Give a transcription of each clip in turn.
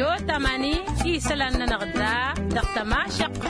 استديو تماني يسلن نغدا دقت ما شق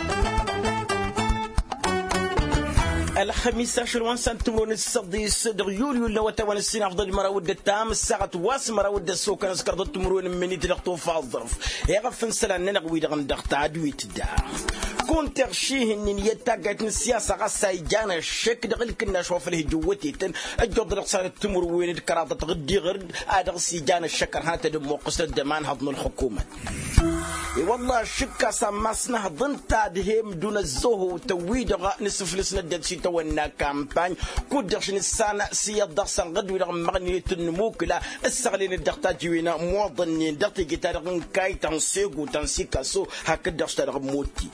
الخميس 10 سنتمرون السديس يوليو لو توان السين أفضل مراود التام الساعة واس مراود السوق نسكر التمرون مني تلقطوا في الظرف يغفن سلان نقوي دغن دغت عدويت دا كنت تغشيه ان يتاقعت السياسة غسا يجانا الشك دغل كنا شوف له جوتي تن الجود رقصان التمرون الكرادة غدي غرد ادغس يجانا الشكر هاتا دمو قصر الدمان هضم الحكومة والله شكا سماسنا ضنتا دهم دون الزهو تويد نصف لسنا سي تونا كامباني كودرش نسانا سي دغسان غد ولا مغني تنموك لا السغلين الدغتا جوينا موظنين دغتي جيتار كاي تنسيغو تنسيكاسو هكذا اشترغ موتي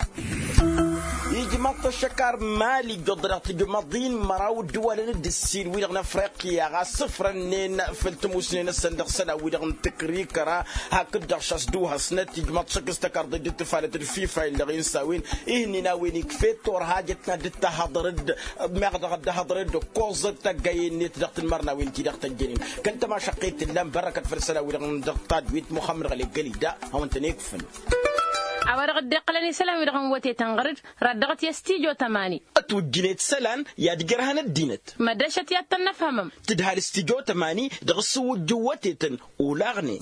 يجي مطر الشكار مالي قدرت جمضين مراو الدول الدسين ويلغن افريقيا غا صفر النين فلتمو سنين السندق سنة ويلغن تكريكرا هكذا شاسدوها سنت يجي مطر شك استكار ضد اتفالة الفيفا اللي غين ساوين إهني ناويني كفيت ور حاجتنا دتا هضرد مغدغد هضرد كوزة تقاين نيت دغت المرنا وين تي دغت الجنين كنت ما شقيت اللام بركة فرسلة ويلغن دغتاد ويت مخمر غلي قليدا هو انت نيكفن أورغ الدقلني سلام يرغم وتي تنغرد ردغت يستيجو تماني أتوجنيت سلان يا دقرهن الدينت مدشت يتنفهمم تدهال استيجو تماني دغسو جوتيتن ولاغني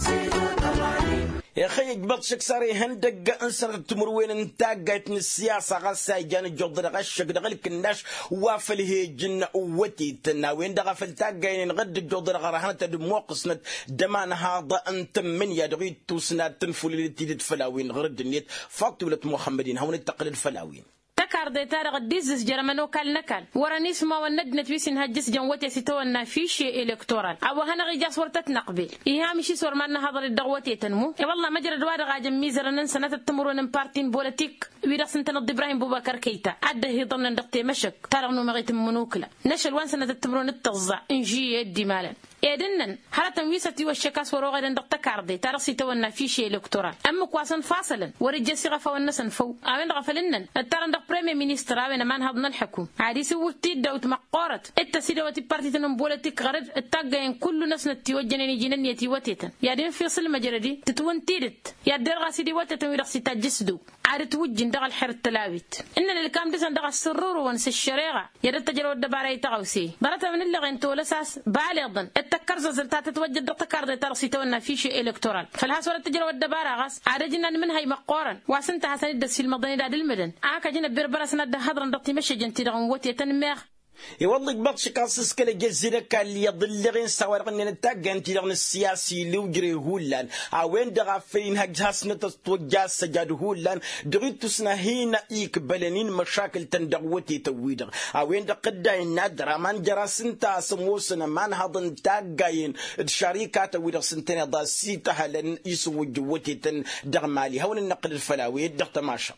يا أخي قبض شكساري هندق أنسر التمروين انتاقيت من السياسة غساي جان جود غشك دغل كناش وافل هي جن وتي تناوين دغفل تاقين غد جود غرهنة دموقسنت دمان هذا أنت من يدغي توسنات تنفل اللي تدفلاوين غرد النيت فاطولة محمدين هون التقل الفلاوين تكار تارغ ديزس جرمانو كال نكال وراني اسما وندنا تويسن هجس جنوتي ستونا في شيء الكتورال او هنا غي صورتت نقبل ايها مشي صور مالنا هضر الدغوتي تنمو اي والله مجرى دوار غاجم ميزرن سنه التمرون بارتين بوليتيك ويرا سنتنا ابراهيم بوبكر كيتا عده يضمن دقتي مشك ترغنو مغيت منوكلا نشل وان سنه التمرون التغزع انجي يدي مالا إذن حالة تنويستي والشكاس وروغا لندق تكاردي ترسي تونا في شيء الكتورال أما كواسن فاصلا ورجسي غفا والنسن فو أوين غفلنن الترندق بريمي مينيستر أوين مان هضنا الحكوم عادي سوتي دوت مقارت التسيدة وتي بارتي تنبولتك غرد التاقين كل ناس نتيوجنين جنن يتيوتيتا يادين في صل مجردي تتون تيرت يادين غاسيدي وتتن ويرسي تجسدو عاد توجن دغ الحر التلاويت إن الكام دسن دغ السرور ونس الشريعة يرد تجرو الدباري تغوسي برتا من اللي غنتو لساس بالغ التكر زلتا تتوجد دكتور ترسي تونا في شيء الكتورال فالهاس ولا تجرو الدبارة غاس عادجنا من هاي مقارن واسنت حسن الدس في المدن داد المدن جينا بيربرا سند هضرن دقتي مشي جنتي دغن وتي تنمير يوالله قبض شكاسس كلا جزيرة كاللي يضل غين سوار غنين التاقن تيرغن السياسي لوجري هولان عوين دغا فين هجهاس نتطوجاس سجاد هولان دغيتو سنهينا ايك بلنين مشاكل تندغوتي تويدغ عوين دقدا النادرة من جرا سنتا سموسنا من هضن تاقين الشركات ويدغ سنتين دا سيتها لن يسو جوتي تندغ مالي هون النقل الفلاوي دغت ماشق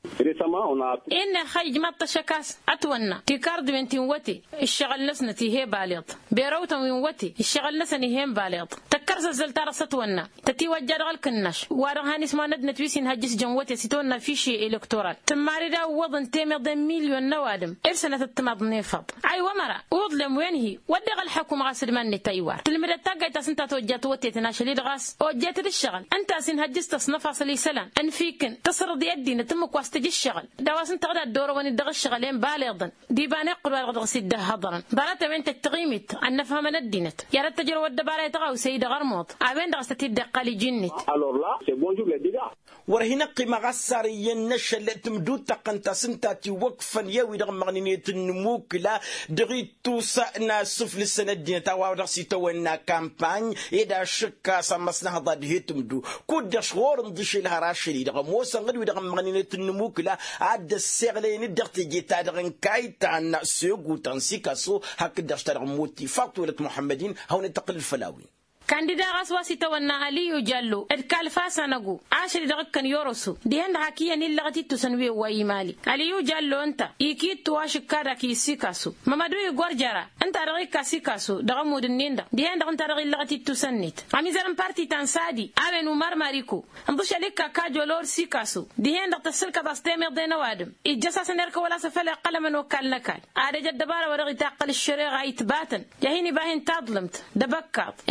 إن خيج مات شكاس أتونا تكارد من تنوتي الشغل نسنتي هي بالغ بيروت من وتي الشغل نسني هي بالغ تكرز الزلتار ستونا تتي وجر الكنش ورهاني اسمه ندنا تويسين هجس جنوتي ستونا في شيء إلكتورال تماردا وضن تمض مليون نوادم إرسنة التمض نفض أي ومرة وظلم وينهي ودغ الحكومة غاسر مني تايوار تلمر تاقيت سنتا توجات وتي تناشلي الغاس وجات الشغل أنت سين هجس تصنف لي سلام أن فيكن تصرد يدي نتمك تجي الشغل دواسن تغدا الدور وين دغ الشغلين بالغ دي بانقر والغدغ سيده هضرا ضرت من تقيمت ان نفهم ندينت يا رت تجر ود بالي تغاو سيد غرموط ابين دغ ستي دقالي جنت alors là c'est bonjour les dégâts ورهنا قيمة غسارية نشل تمدود تقنتا سنتاتي وقفا يوي دغ مغنينية النموك لا دغي توسا سفل السنة دين تاوا راسي تونا كامباني إذا شكا سمسنا هضاد هيتمدو كود شغور ندشي لها راشلي دغ موسى غدوي دغ مغنينية النموك لا عاد السيغلين دغتي جيتا دغن كايتان سيغو تنسيكاسو هكذا اشترغ موتي فاطولة محمدين هون التقل الفلاوي كانديدا غاسواسي تونا علي جالو الكالفا سنغو عاشر دغكن يورسو دي هند حكيه نيلغتي تسنوي واي مالي علي جالو انت يكيت واش كادا كي سيكاسو مامادو يغورجارا انت رغي كاسيكاسو دغ مودنيندا دي هند انت رغي لغتي تسنيت امي زرم بارتي تنسادي امنو مارماريكو امبوش عليك كاجو لور سيكاسو دي هند تسلك باستيمر دينا وادم اجسا سنرك ولا سفل قلم وكال نكال عاد جد دبار ورغي تاقل الشريعه يتباتن يهيني باهن تظلمت دبكات اقام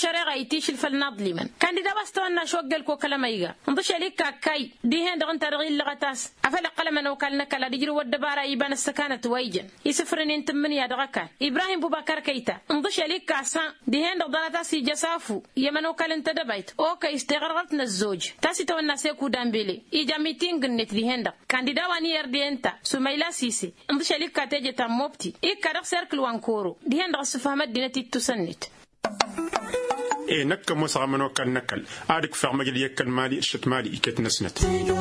الشريعة يتيش الفلناض لمن كان دي دابستونا شوقل كو كلام يغا نضش عليك كاي دي هند غنت رغيل لغتاس افلا قلم وكالنا كلا ديجرو ودبارا يبان السكانة ويجن يسفرن انت من يا دغكا ابراهيم بوبكر كيتا نضش عليك كاسا دي هند ضلاتاس جسافو يمن وكال انت دبيت اوكي استغرقتنا الزوج تاسي تو الناس يكو دامبيلي يجا ميتينغ نت دي هند كانديدا واني يردي انت سميلا سيسي نضش عليك كاتيجي تاموبتي إيكا سيركل وانكورو دي هند غصفهمت دينتي تسنت نك مصغمنو كان نكل عارك في عمل يكل مالي الشت مالي إكت نسنت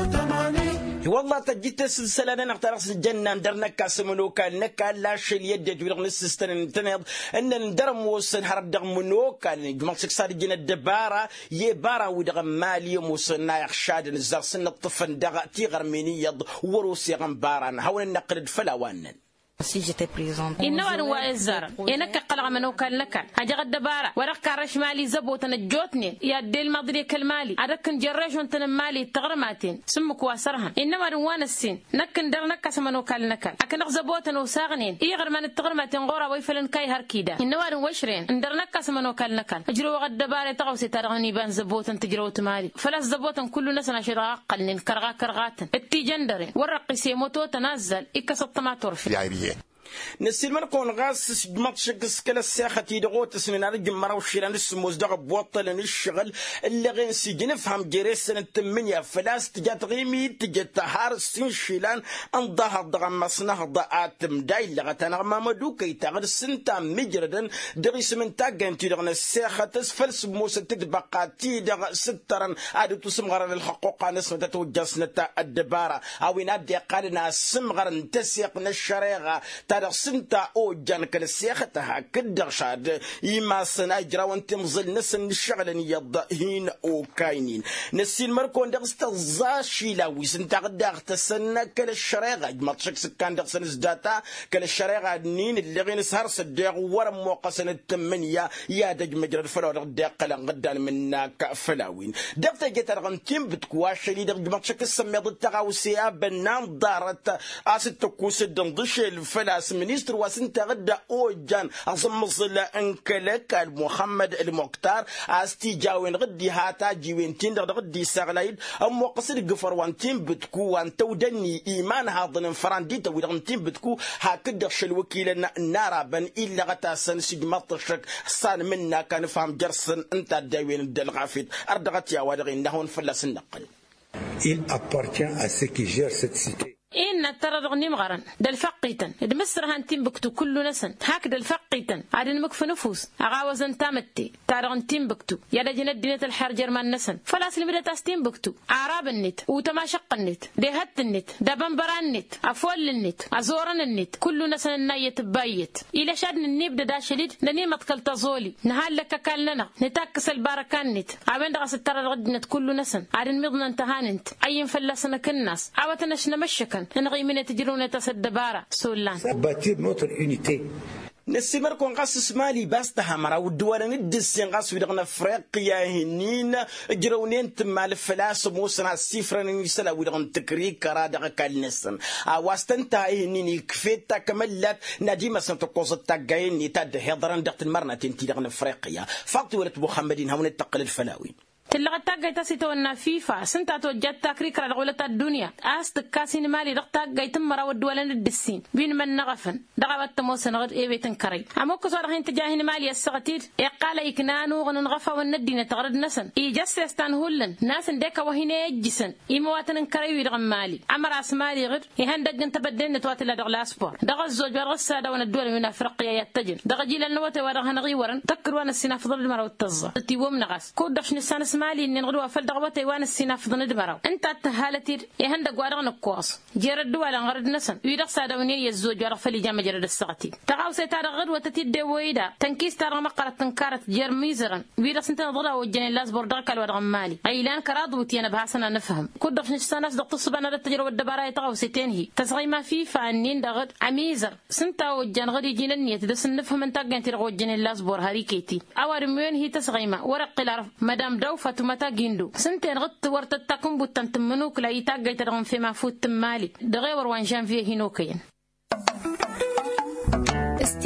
والله تجيت السلسلة نختارس الجنة ندرنا كاسمنو كان نكال لا شيء يد جوير نسستن نتنض أن ندرم وسن هرب دغمنو كان جمال سكسار جنة دبارة يبارة ودغم مالي موسنا يخشاد نزار سن الطفن دغ تيغر مني وروسي غمبارا هون النقل فلاوان Si j'étais présente. إنه أنا الزر إنك قلق منو كان لك أجا الدبارة ورق رش مالي زبوت الجوتني يا ديل مضري كالمالي أدكن جريش وانتن مالي تغرماتين سمك واسرها إنما روان السين نكن در نكس منو كان لك أكن زبوت وساغنين يغر من التغرماتين غورا ويفلن كاي هركيدا إنما روشرين ندر نكس منو كان لك أجرو غد الدبارة تغوسي ترغني بان زبوت تجروت مالي فلاس زبوت كل ناس نشرا قلن كرغا كرغاتن التيجندرين ورقي موتو تنزل إكسط ما ترفي نسيل من كون غاس ماتشكس كلا الساخة يدغوت سنين رجل مراو شيران السموز دغ بوطل الشغل اللي غين سجن نفهم جريس سنة 8 فلاس تجات غيمي تجات تهار سين شيلان انضها ضغم مصنع ضاءات مداي لغتنا ما مدو كي تغر سنتا مجردا دغيس من تاقن تدغن الساخة تسفل سموس تدبقى تيدغ سترا عادو تسمغر للحقوق نسمة توجسنة الدبارة او نادي قالنا سمغر نتسيقنا الشريغة تاريخ سنتا او جان كالسياختها كدر شاد يما سنا اجرا وانت مظل نسن الشغل يض هين او كاينين نسين مركون دغستزا شيلاوي سنتا غداغ تسنى كل الشريغه ما تشك سكان دغسن زداتا كل الشريغه نين اللي غين سهر صديق ورا موقسن الثمانيه يا دج مجرى الفلور دق غدان منك فلاوين دغت جتر غنتيم بتكواش لي دغ ما تشك السمي ضد تغاوسيا بنان دارت استكوس دندش فلاس منيستر واسنت غدا اوجان اصمصل انكلك محمد المختار استي جاوين غدي هاتا جيوين تين غدي سغلايد ام قصد غفر وانتين بتكو وان تودني ايمان هاضن فراندي تودنتين بتكو هكذا الوكيل نارا بن الا غتا سنسج مطشك صان منا كان فهم جرسن انت داوين الدلغافيت اردغت يا وادغ انه فلاس النقل. Il appartient à ceux qui gèrent cette cité. إن ترى رغني مغرن دل فقيتن دمسر هانتين بكتو كل نسن هكذا الفقيتن عادن مكف نفوس أغاوزن تامتي تارغن تيم بكتو يدا جند دينة الحر جرمان نسن فلاس لمدة تاستين بكتو أعراب النت وتماشق النت دهت النت دبنبران النت أفول النت أزورن النت كل نسن النية بايت إلى شاد النيب دا شديد ننيمة كالتزولي نهال لك كالنا نتاكس الباركان نت عبين دغس ترى رغدنت كل نسن عادن مضنا انتهاننت أين فلاسنا كالناس عواتناش نمشكن نغي من تجرون تصدبارة سولان Bâtir notre unité. نسمر كون قصص مالي باستها مرا ودوانا ندسين قص ودغنا فريقيا هنين جرونين تما الفلاس موسنا السفرن يسلا ودغن تكريك كرادغ كالنسن واستنتا هنين يكفيتا كملت نجيمة سنتقوز التاقاين يتاد هضران دغت المرنة تنتي دغنا فريقيا فاقتي ولد محمدين هون التقل الفلاوين تلقى تاجي تسيتونا فيفا سنتا توجد تكريك رجولة الدنيا أستكاسين مالي رقتا جاي تمرا ودولن الدسين بين من نغفن دعوت تموسن غير إيه بيتنكري أموك صار هين تجاهين مالي السقطير يقال إكنانو غنغفا والندين تغرد نسن يجس يستنهولن ناس ديك وهين يجسن يمواتن كري ويرغم مالي أمر أسمالي غير يهندج أنت بدين تواتل دغ الأسبور دغ الزوج برغسا دون الدول من أفريقيا يتجن دغ جيل النوت ورغن غيورن تكرون السنة فضل المرا والتزة تيوم نغس كودش نسان مالي إن نغدو فلدغوتي وان السنة فضل دمراو أنت تهالتير يهندق وارغن القواص جرد دولا غرد نسن ويرغ سادوني يزوج ورغ فلي جام جرد السقطي تغاو سيتار غد وتتيد دويدا تنكيس تار مقرة تنكارت جرميزرن ويرغ سنتين ضلا وجني اللاس بردك الورغ مالي ايلان كراد وتينا بحسنا نفهم كودف نساناس دق تصبنا التجربة الدبارة تغاو سيتين هي تصغي ما في فانين دغد عميزر سنتا وجن غدي جننية دس نفهم انت جنتي وجني اللاس بور هريكيتي اوار مين هي تصغي ما ورق العرف مدام دوفة متى جندو سنتين غط ورتتكم بوتنتمنوك لا يتاجي ترغم في مفوت مالي دغيور وان جانفيه هنوكين استيجو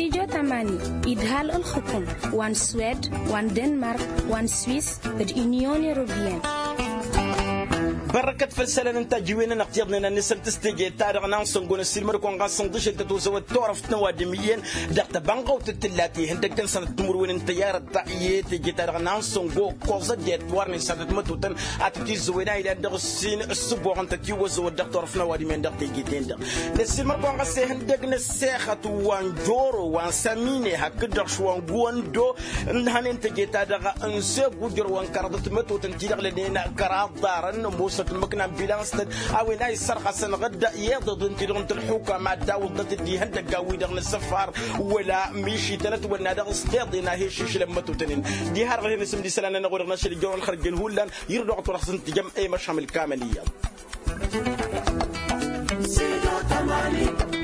8 إدهال الحكم وان سويد وان دنمارك وان سويس بالإونيون الأوروبية بركة فلسلة انت جوينا نقتضنا نسم تستجي تاريخ نانسون قول السلمر كون غاسن دش انت توزو تعرف تنوادميين دقت بانغو تتلاتي هندك تنسى تمر وين انت يا رتاية تجي تاريخ نانسون قول كوزا جت وارني سنة متوتن اتجي زوينا إلى درسين السبوع انت تيوزو دقت تعرف نوادمين دقت تجي تندق السلمر كون غاسن هندك نسخة وان جورو وان ساميني هكذا شوان قوان دو نهان انت جي تاريخ انسب وجر وان كردت متوتن تيجي لنا كراد دارن موسى المكنة بيلانستد أو ناي سرقة سنغدا يضد انتظرون الحكومة داود ضد هندق قوي دغن السفار ولا ميشي تلت ولا دغ استيضنا هيش لما توتنين دي هرغي نسم دي سلانة نغور نشر الجون خرج الهولان يردو ترخصن تجمع أي مشام الكاملية